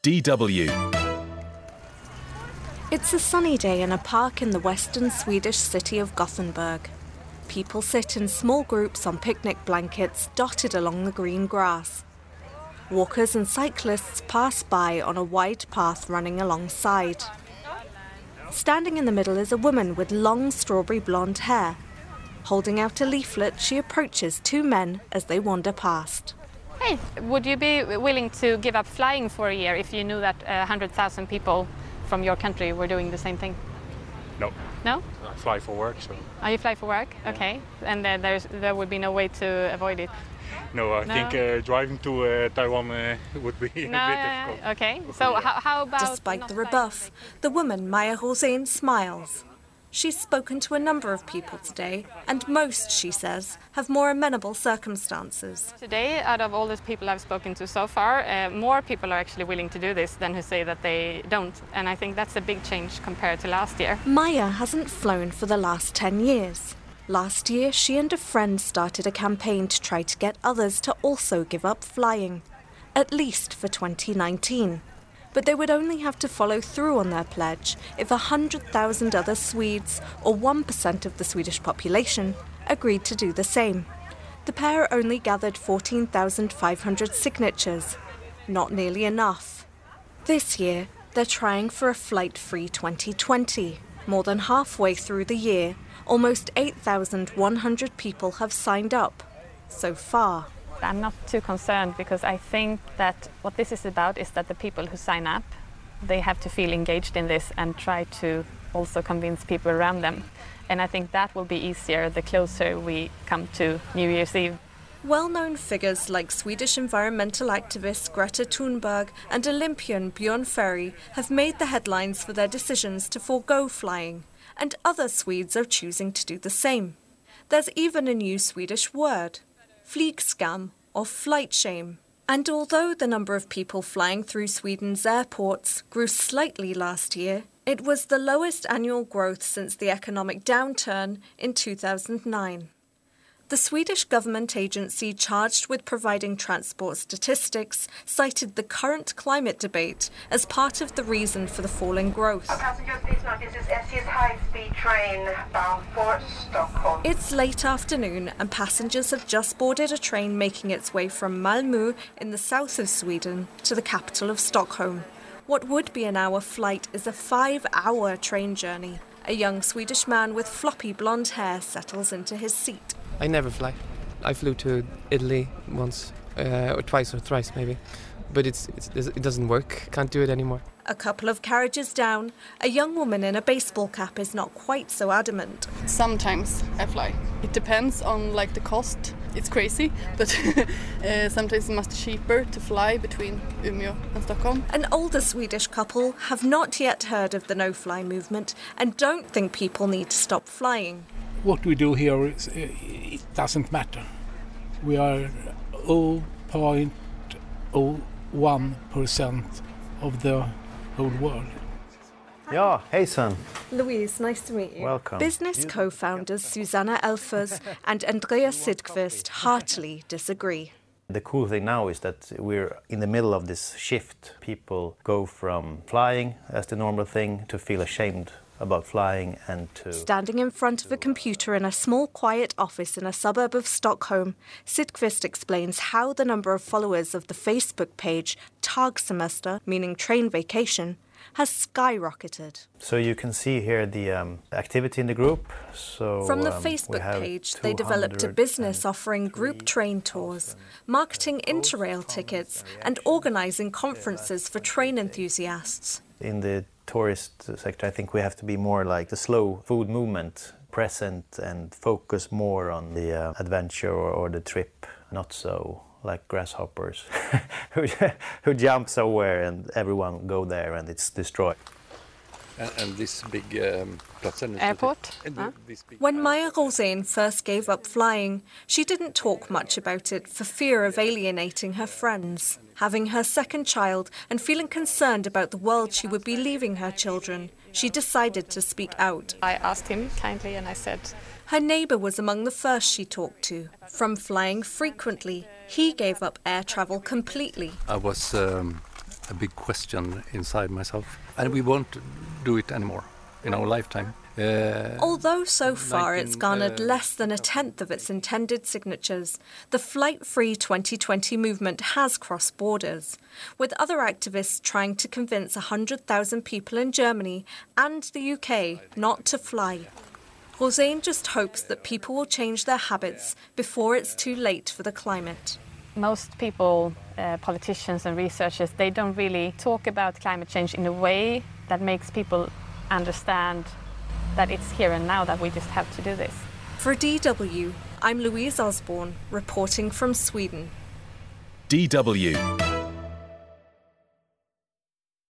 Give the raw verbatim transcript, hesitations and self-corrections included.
D W. It's a sunny day in a park in the western Swedish city of Gothenburg. People sit in small groups on picnic blankets dotted along the green grass. Walkers and cyclists pass by on a wide path running alongside. Standing in the middle is a woman with long strawberry blonde hair. Holding out a leaflet, she approaches two men as they wander past. Hey, would you be willing to give up flying for a year if you knew that uh, one hundred thousand people from your country were doing the same thing? No. No? I fly for work, so... Oh, you fly for work? Yeah. Okay. And uh, there's, there would be no way to avoid it? No, I No? think uh, driving to uh, Taiwan uh, would be No, a bit yeah, difficult. yeah. Okay. So how, how about... Despite not the flying? rebuff, the woman, Maya Rosén, smiles. She's spoken to a number of people today, and most, she says, have more amenable circumstances. Today, out of all those people I've spoken to so far, uh, more people are actually willing to do this than who say that they don't. And I think that's a big change compared to last year. Maya hasn't flown for the last ten years. Last year, she and a friend started a campaign to try to get others to also give up flying, at least for twenty nineteen. But they would only have to follow through on their pledge if one hundred thousand other Swedes, or one percent of the Swedish population, agreed to do the same. The pair only gathered fourteen thousand five hundred signatures. Not nearly enough. This year, they're trying for a flight-free twenty twenty. More than halfway through the year, almost eight thousand one hundred people have signed up so far. I'm not too concerned because I think that what this is about is that the people who sign up, they have to feel engaged in this and try to also convince people around them. And I think that will be easier the closer we come to New Year's Eve. Well-known figures like Swedish environmental activist Greta Thunberg and Olympian Björn Ferry have made the headlines for their decisions to forego flying, and other Swedes are choosing to do the same. There's even a new Swedish word, flygskam, or flight shame. And although the number of people flying through Sweden's airports grew slightly last year, it was the lowest annual growth since the economic downturn in two thousand nine. The Swedish government agency charged with providing transport statistics cited the current climate debate as part of the reason for the falling growth. Passengers, please note this is S J's high-speed train bound for Stockholm. It's late afternoon and passengers have just boarded a train making its way from Malmö in the south of Sweden to the capital of Stockholm. What would be an hour flight is a five-hour train journey. A young Swedish man with floppy blonde hair settles into his seat. I never fly. I flew to Italy once, uh, or twice or thrice maybe, but it's, it's it doesn't work. Can't do it anymore. A couple of carriages down, a young woman in a baseball cap is not quite so adamant. Sometimes I fly. It depends on like the cost. It's crazy, but uh, sometimes it's much cheaper to fly between Umeå and Stockholm. An older Swedish couple have not yet heard of the no-fly movement and don't think people need to stop flying. What we do here, is, uh, it doesn't matter. We are zero point zero one percent of the whole world. Ja, hejsan. Louise, nice to meet you. Welcome. Business co-founders Susanna Elfers and Andreas Sidqvist heartily disagree. The cool thing now is that we're in the middle of this shift. People go from flying as the normal thing to feel ashamed about flying and to... Standing in front of a computer in a small quiet office in a suburb of Stockholm, Sidqvist explains how the number of followers of the Facebook page Tagsemester, meaning train vacation, has skyrocketed. So you can see here the um, activity in the group. So From the um, Facebook page, they developed a business offering group train tours, marketing Interrail tickets, and organising conferences for train enthusiasts. In the tourist sector, I think we have to be more like the slow food movement, present and focus more on the uh, adventure or, or the trip, not so like grasshoppers who, who jump somewhere and everyone go there and it's destroyed. And, and this big um, airport. Huh? This big when Maya Rosén first gave up flying, she didn't talk much about it for fear of alienating her friends. Having her second child and feeling concerned about the world she would be leaving her children, she decided to speak out. I asked him kindly and I said... Her neighbour was among the first she talked to. From flying frequently, he gave up air travel completely. I was um, a big question inside myself. And we won't do it anymore in our lifetime. Uh, Although so far nineteen, it's garnered uh, less than a tenth of its intended signatures, the Flight Free twenty twenty movement has crossed borders, with other activists trying to convince one hundred thousand people in Germany and the U K not to fly. Rosane just hopes that people will change their habits before it's too late for the climate. Most people, uh, politicians and researchers, they don't really talk about climate change in a way that makes people understand that it's here and now, that we just have to do this. For D W, I'm Louise Osborne, reporting from Sweden. D W